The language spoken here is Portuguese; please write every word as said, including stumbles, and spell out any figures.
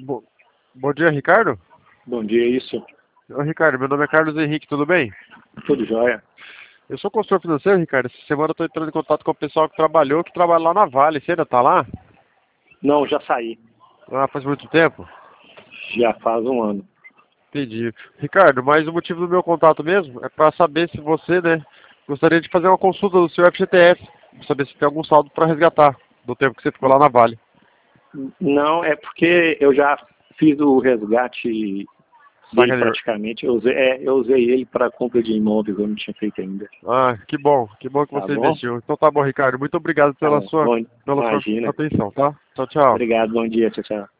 Bom, bom dia, Ricardo. Bom dia, isso. Ô, Ricardo, meu nome é Carlos Henrique, tudo bem? Tudo jóia. Eu sou consultor financeiro, Ricardo. Essa semana eu estou entrando em contato com o pessoal que trabalhou, que trabalha lá na Vale. Você ainda está lá? Não, já saí. Ah, faz muito tempo? Já faz um ano. Entendi. Ricardo, mas o motivo do meu contato mesmo é para saber se você, né, gostaria de fazer uma consulta do seu F G T S, para saber se tem algum saldo para resgatar do tempo que você ficou lá na Vale. Não, é porque eu já fiz o resgate dele Saca. praticamente. Eu usei, é, eu usei ele para compra de imóveis, eu não tinha feito ainda. Ah, que bom, que bom que Tá você bom? investiu. Então tá bom, Ricardo. Muito obrigado Tá pela bom. sua, Bom, pela sua imagina. atenção, tá? Tchau, tchau. Obrigado, bom dia, tchau, tchau.